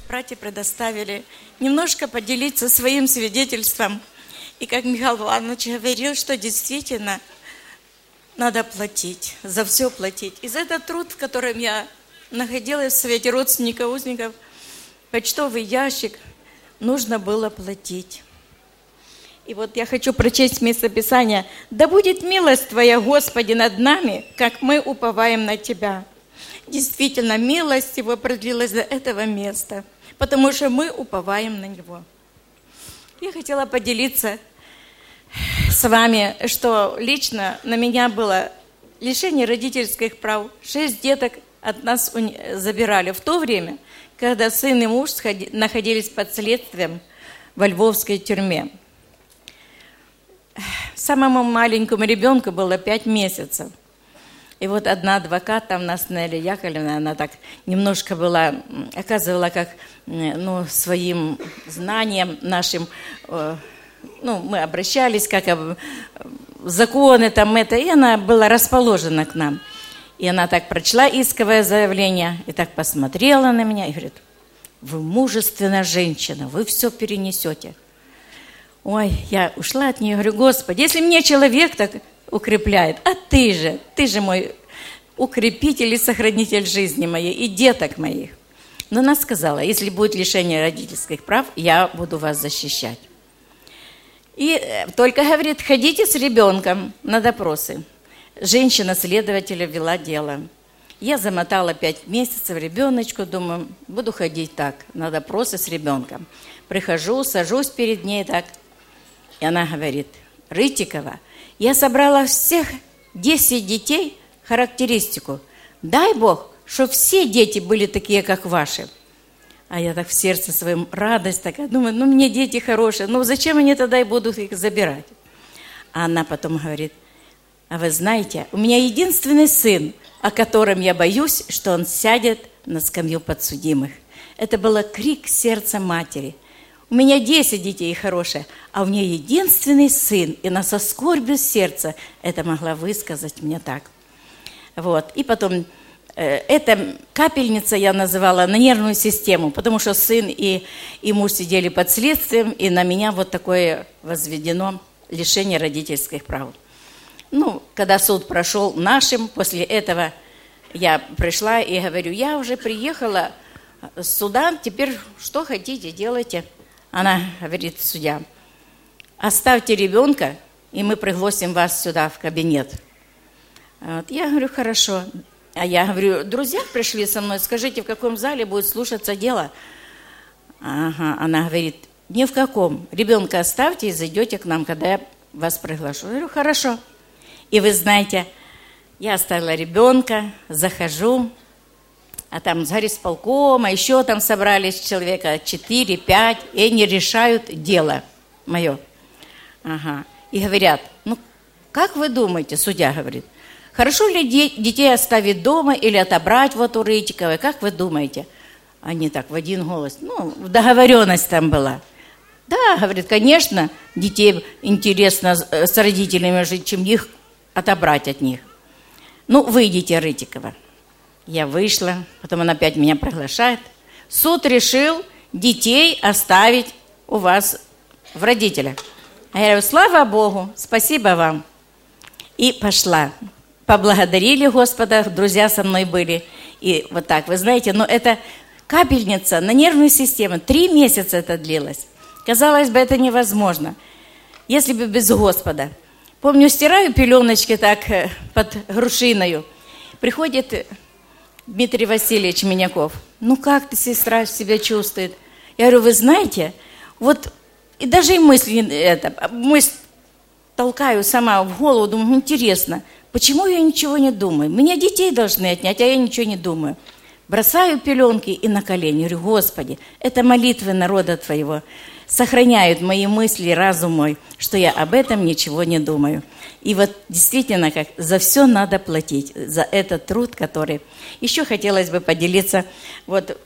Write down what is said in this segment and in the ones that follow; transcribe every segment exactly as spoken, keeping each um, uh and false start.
братья предоставили немножко поделиться своим свидетельством. И как Михаил Иванович говорил, что действительно надо платить, за все платить. И за этот труд, в котором я находилась в Совете родственников, узников, почтовый ящик, нужно было платить. И вот я хочу прочесть местописание. «Да будет милость Твоя, Господи, над нами, как мы уповаем на Тебя». Действительно, милость Его продлилась до этого места, потому что мы уповаем на Него. Я хотела поделиться с вами, что лично на меня было лишение родительских прав. Шесть деток от нас забирали в то время, когда сын и муж находились под следствием во львовской тюрьме. Самому маленькому ребенку было пять месяцев. И вот одна адвокат, там нас Нелли Яковлевна, она так немножко была, оказывала как, ну, своим знанием нашим, ну, мы обращались, как законы там это, и она была расположена к нам. И она так прочла исковое заявление, и так посмотрела на меня и говорит: вы мужественная женщина, вы все перенесете. Ой, я ушла от нее, говорю: Господи, если мне человек так укрепляет, а ты же, ты же мой укрепитель и сохранитель жизни моей и деток моих. Но она сказала: если будет лишение родительских прав, я буду вас защищать. И только, говорит, ходите с ребенком на допросы. Женщина-следователя вела дело. Я замотала пять месяцев ребеночку, думаю, буду ходить так, на допросы с ребенком. Прихожу, сажусь перед ней так, и она говорит: Рытикова, я собрала всех десять детей, характеристику. Дай Бог, чтобы все дети были такие, как ваши. А я так в сердце своем радость такая, думаю, ну мне дети хорошие, ну зачем они тогда и будут их забирать? А она потом говорит: а вы знаете, у меня единственный сын, о котором я боюсь, что он сядет на скамью подсудимых. Это был крик сердца матери. У меня десять детей хорошие, а у меня единственный сын, и она со скорбью сердца это могла высказать мне так. Вот. И потом, э, эта капельница я называла на нервную систему, потому что сын и, и муж сидели под следствием, и на меня вот такое возведено лишение родительских прав. Ну, когда суд прошел нашим, после этого я пришла и говорю: я уже приехала с суда, теперь что хотите, делайте. Она говорит, судья: оставьте ребенка, и мы пригласим вас сюда в кабинет. Вот. Я говорю: хорошо. А я говорю: друзья пришли со мной, скажите, в каком зале будет слушаться дело? Ага. Она говорит: ни в каком. Ребенка оставьте и зайдете к нам, когда я вас приглашу. Я говорю: хорошо. И вы знаете, я оставила ребенка, захожу, а там с горисполкома, еще там собрались человека четыре-пять, и они решают дело мое. Ага. И говорят: ну, как вы думаете, судья говорит, хорошо ли де- детей оставить дома или отобрать вот у Рытиковой, как вы думаете? Они так в один голос, ну, договоренность там была. Да, говорит, конечно, детей интересно с родителями жить, чем их отобрать от них. Ну, выйдите, Рытикова. Я вышла, потом она опять меня приглашает. Суд решил детей оставить у вас в родителях. А я говорю: слава Богу, спасибо вам. И пошла. Поблагодарили Господа, друзья со мной были. И вот так, вы знаете, ну это капельница на нервную систему. Три месяца это длилось. Казалось бы, это невозможно, если бы без Господа. Помню, стираю пеленочки так под грушиною. Приходит Дмитрий Васильевич Миняков. Ну как ты, сестра, себя чувствует? Я говорю: вы знаете, вот и даже и мысли, это, мысль толкаю сама в голову, думаю, интересно, почему я ничего не думаю? Меня детей должны отнять, а я ничего не думаю. Бросаю пеленки и на колени. Говорю: Господи, это молитвы народа Твоего сохраняют мои мысли, разум мой, что я об этом ничего не думаю. И вот действительно, как за все надо платить, за этот труд, который... Еще хотелось бы поделиться. Вот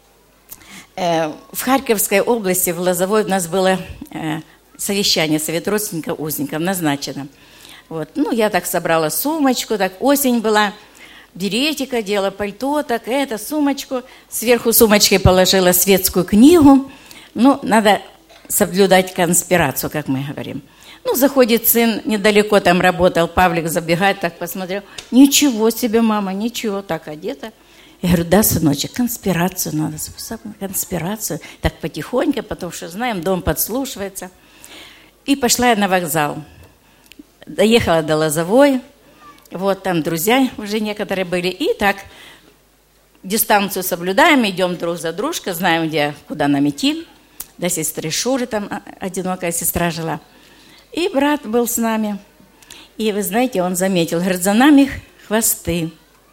э, в Харьковской области, в Лозовой, у нас было э, совещание, совет родственников узников назначено. Вот. Ну, я так собрала сумочку, так осень была. беретик одела, пальто, так это, сумочку. Сверху сумочкой положила светскую книгу. Ну, надо соблюдать конспирацию, как мы говорим. Ну, заходит сын, недалеко там работал, Павлик забегает, так посмотрел. Ничего себе, мама, ничего, так одета. Я говорю, да, сыночек, конспирацию надо, конспирацию. Так потихоньку, потому что, знаем, дом подслушивается. И пошла я на вокзал. Доехала до Лозовой. Вот там друзья уже некоторые были. И так дистанцию соблюдаем, идем друг за дружкой, знаем, где, куда нам идти. До сестры Шуры, там одинокая сестра жила. И брат был с нами. И вы знаете, он заметил, говорит, за нами хвосты.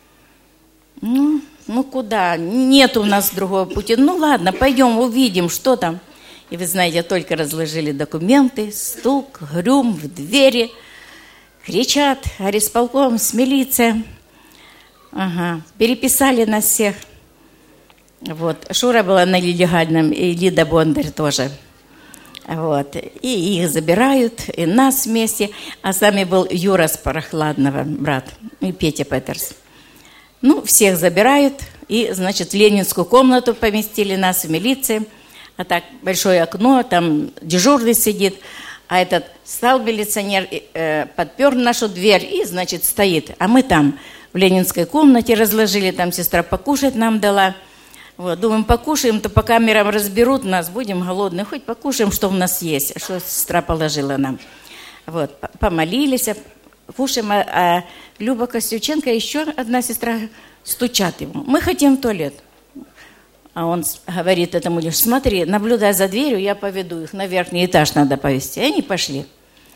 Ну, ну куда? Нет у нас другого пути. Ну ладно, пойдем увидим, что там. И вы знаете, только разложили документы, стук, грюм в двери. Кричат, горисполком, с милицией. Ага, переписали нас всех. Вот, Шура была на нелегальном, и Лида Бондарь тоже. Вот, и их забирают, и нас вместе. А с нами был Юра с Прохладного, брат, и Петя Петерс. Ну, всех забирают, и, значит, в ленинскую комнату поместили нас в милиции. А так, большое окно, там дежурный сидит. А этот стал милиционер, э, подпер нашу дверь и, значит, стоит. А мы там в ленинской комнате разложили, там сестра покушать нам дала. Вот, думаем, покушаем, то по камерам разберут нас, будем голодны, хоть покушаем, что у нас есть, что сестра положила нам. Вот, помолились, кушаем, а, а Люба Костюченко, еще одна сестра, стучат ему. Мы хотим в туалет. А он говорит этому лишь, смотри, наблюдай за дверью, я поведу их, на верхний этаж надо повезти. И они пошли.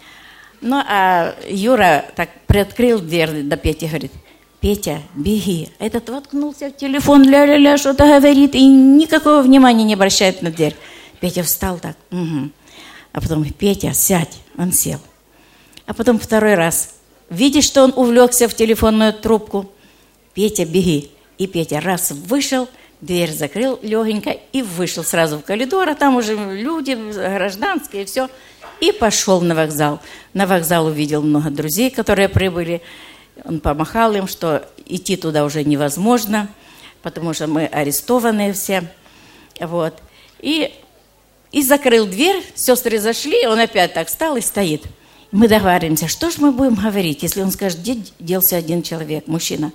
Ну, а Юра так приоткрыл дверь до Пети, говорит, Петя, беги. Этот воткнулся в телефон, ля-ля-ля, что-то говорит, и никакого внимания не обращает на дверь. Петя встал так, угу. А потом, Петя, сядь. Он сел. А потом второй раз. Видишь, что он увлекся в телефонную трубку? Петя, беги. И Петя раз вышел, дверь закрыл легенько и вышел сразу в коридор, а там уже люди гражданские, все. И пошел на вокзал. На вокзал увидел много друзей, которые прибыли. Он помахал им, что идти туда уже невозможно, потому что мы арестованные все. Вот. И, и закрыл дверь, сестры зашли, он опять так встал и стоит. Мы договариваемся, что же мы будем говорить, если он скажет, где делся один человек, мужчина.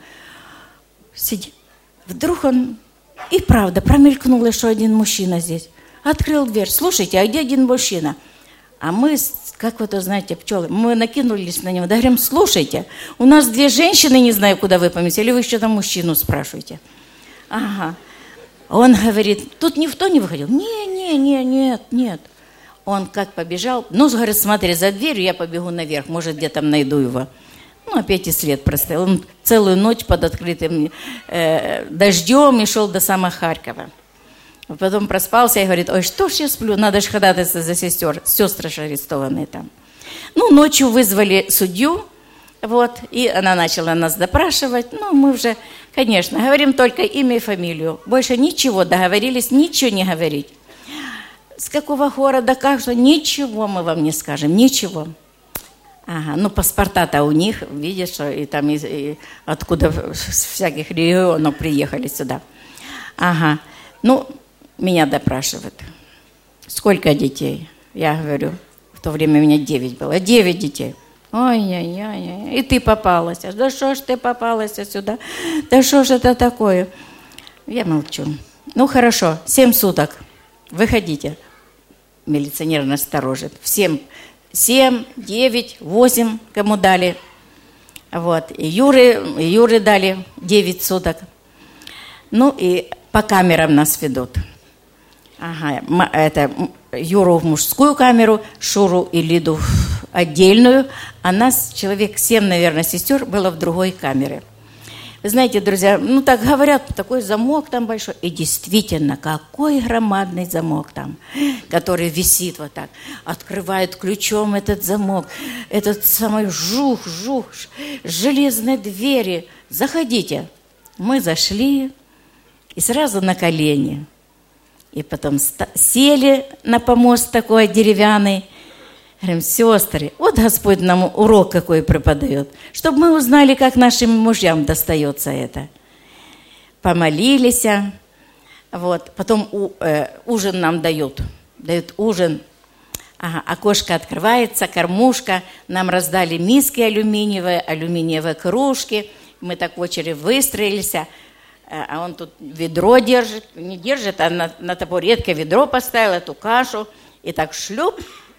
Сидит. Вдруг он... И правда, промелькнуло, что один мужчина здесь. Открыл дверь. Слушайте, а где один мужчина? А мы, как вы то знаете, пчелы, мы накинулись на него. Да говорим, слушайте, у нас две женщины, не знаю, куда вы поместили, вы еще там мужчину спрашиваете. Ага. Он говорит, тут никто не выходил. Не, не, не, нет, нет. Он как побежал. Ну, говорит, смотри, за дверью я побегу наверх, может, где там найду его. Ну, опять и след простоял. Он целую ночь под открытым э, дождем и шел до самого Харькова. Потом проспался и говорит, ой, что ж я сплю, надо же ходатайствовать за сестер, сестры же арестованные там. Ну, ночью вызвали судью, вот, и она начала нас допрашивать. Ну, мы уже, конечно, говорим только имя и фамилию. Больше ничего, договорились ничего не говорить. С какого города, как что, ничего мы вам не скажем, ничего. Ага, ну паспорта-то у них, видишь, что и там из, и откуда с всяких регионов приехали сюда. Ага, ну, меня допрашивают. Сколько детей? Я говорю, в то время у меня девять было. Девять детей. Ой-ой-ой, и ты попалась. Да что ж ты попалась сюда? Да что ж это такое? Я молчу. Ну, хорошо, семь суток. Выходите. Милиционер насторожит. Всем семь, девять, восемь, кому дали. Вот. И Юре, и Юре дали девять суток. Ну, и по камерам нас ведут. Ага, это Юру в мужскую камеру, Шуру и Лиду в отдельную, а нас человек семь, наверное, сестер было в другой камере. Вы знаете, друзья, ну так говорят, такой замок там большой. И действительно, какой громадный замок там, который висит вот так. Открывают ключом этот замок, этот самый жух-жух, железные двери. Заходите. Мы зашли и сразу на колени. И потом сели на помост такой деревянный. Говорим, сестры, вот Господь нам урок какой преподает, чтобы мы узнали, как нашим мужьям достается это. Помолились, вот, потом у, э, ужин нам дают, дают ужин, ага, окошко открывается, кормушка, нам раздали миски алюминиевые, алюминиевые кружки, мы так в очередь выстроились, а он тут ведро держит, не держит, а на, на табуретке ведро поставил, эту кашу, и так шлюп,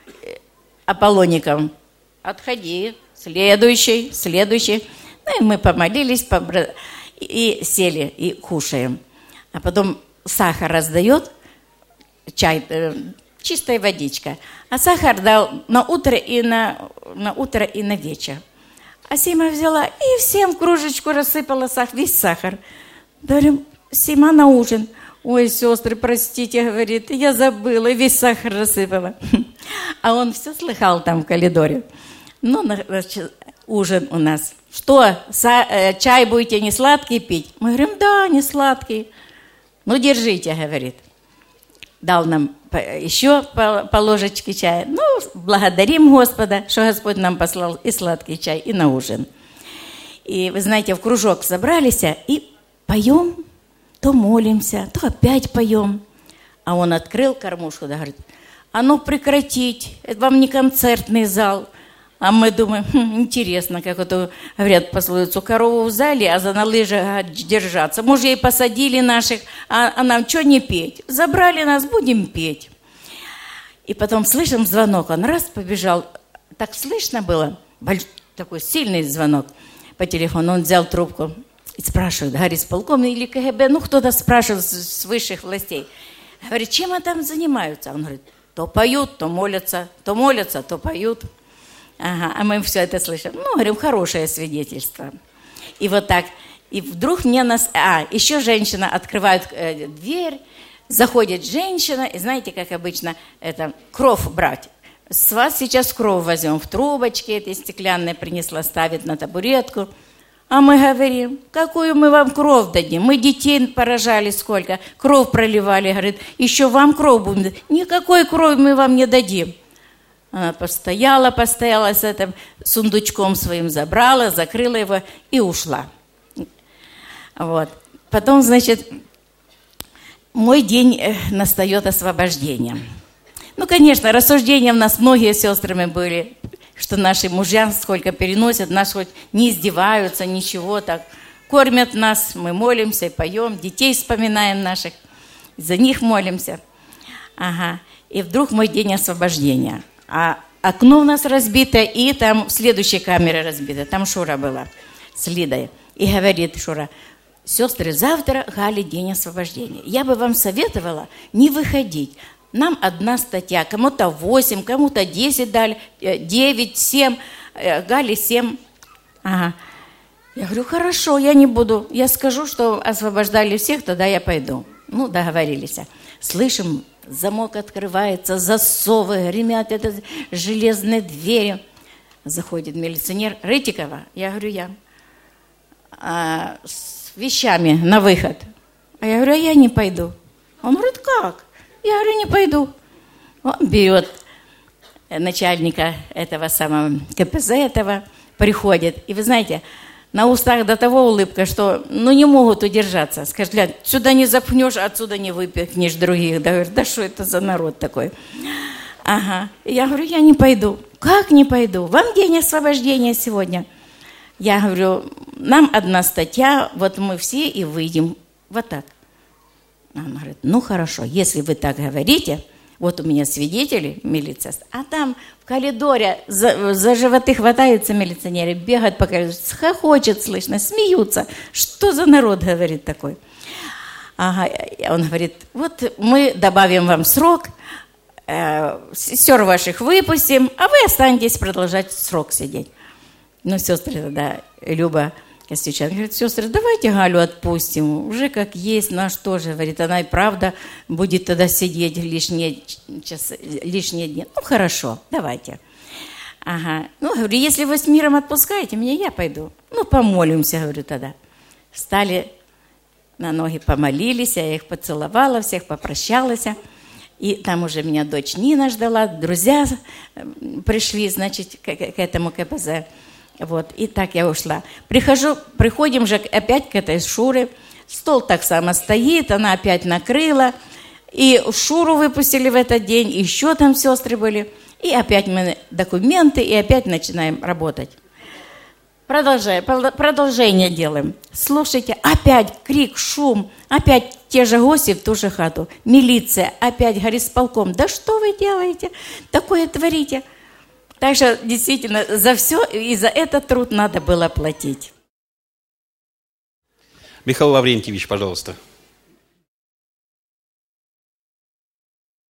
Аполлоником, отходи, следующий, следующий. Ну и мы помолились, побра... и сели, и кушаем. А потом сахар раздает, чай, э, чистая водичка. А сахар дал на утро и на, на утро и на вечер. А Сима взяла и всем в кружечку рассыпала сахар, весь сахар. Говорим, Сима на ужин. Ой, сестры, простите, говорит, я забыла, весь сахар рассыпала. А он все слыхал там в коридоре. Ну, значит, ужин у нас. Что, са- чай будете не сладкий пить? Мы говорим, да, не сладкий. Ну, держите, говорит. Дал нам еще по, по ложечке чая. Ну, благодарим Господа, что Господь нам послал и сладкий чай, и на ужин. И, вы знаете, в кружок собрались и поем. То молимся, то опять поем. А он открыл кормушку, да, говорит, а ну прекратить, это вам не концертный зал. А мы думаем, хм, интересно, как это, говорят, пословицу, корову в зале, а за на лыжах держаться. Мужей посадили наших, а, а нам что не петь? Забрали нас, будем петь. И потом слышим звонок, он раз побежал, так слышно было, больш... такой сильный звонок по телефону, он взял трубку. И спрашивают, говорит, с полковник или КГБ, ну, кто-то спрашивает с, с высших властей. Говорит, чем они там занимаются? Он говорит, то поют, то молятся, то молятся, то поют. Ага, а мы все это слышим. Ну, говорим, хорошее свидетельство. И вот так. И вдруг мне нас... А, еще женщина открывает э, дверь, заходит женщина, и знаете, как обычно, это кровь брать. С вас сейчас кровь возьмем в трубочке, этой стеклянной принесла, ставит на табуретку. А мы говорим, какую мы вам кровь дадим? Мы детей поражали сколько, кровь проливали. Говорит, еще вам кровь будем дать. Никакой крови мы вам не дадим. Она постояла, постояла с этим сундучком своим, забрала, закрыла его и ушла. Вот. Потом, значит, мой день настает освобождения. Ну, конечно, рассуждения у нас многие с сестрами были, что наши мужья сколько переносят, нас хоть не издеваются, ничего так. Кормят нас, мы молимся и поем, детей вспоминаем наших, за них молимся. Ага. И вдруг мой день освобождения. А окно у нас разбито, и там в следующей камере разбито. Там Шура была с Лидой. И говорит Шура, сестры, завтра Гали день освобождения. Я бы вам советовала не выходить. Нам одна статья, кому-то восемь, кому-то десять дали, девять, семь, Гали семь. Ага. Я говорю, хорошо, я не буду. Я скажу, что освобождали всех, тогда я пойду. Ну, договорились. Слышим, замок открывается, засовы, гремят это железные двери. Заходит милиционер. Рытикова, я говорю, я. А, с вещами на выход. А я говорю, а я не пойду. Он говорит, как? Я говорю, не пойду. Он берет начальника этого самого КПЗ этого, приходит. И вы знаете, на устах до того улыбка, что ну не могут удержаться. Скажет, Ля, сюда не запнешь, отсюда не выпихнешь других. Да, говорит, да что это за народ такой? Ага. И я говорю, я не пойду. Как не пойду? Вам день освобождения сегодня. Я говорю, нам одна статья, вот мы все и выйдем. Вот так. Она говорит, ну хорошо, если вы так говорите, вот у меня свидетели, милиция, а там в коридоре за, за животы хватаются милиционеры, бегают по коридору, хохочет слышно, смеются. Что за народ, говорит такой? Ага, он говорит, вот мы добавим вам срок, э, сестер ваших выпустим, а вы останетесь продолжать срок сидеть. Ну, сестры тогда, Люба Костючан говорит, сестры, давайте Галю отпустим, уже как есть, ну а что же, говорит, она и правда будет тогда сидеть лишние часы, лишние дни. Ну, хорошо, давайте. Ага, ну, говорю, если вы с миром отпускаете меня, я пойду. Ну, помолимся, говорю, тогда. Встали на ноги, помолились, я их поцеловала, всех попрощалась. И там уже меня дочь Нина ждала, друзья пришли, значит, к, к этому ка пэ зэ. Вот, и так я ушла. Прихожу, приходим же опять к этой Шуре. Стол так само стоит, она опять накрыла. И Шуру выпустили в этот день, еще там сестры были. И опять мы документы, и опять начинаем работать. Продолжаем, продолжение делаем. Слушайте, опять крик, шум, опять те же гости в ту же хату. Милиция, опять горисполком. Да что вы делаете? Такое творите. Так что действительно за все и за этот труд надо было платить. Михаил Лаврентьевич, пожалуйста.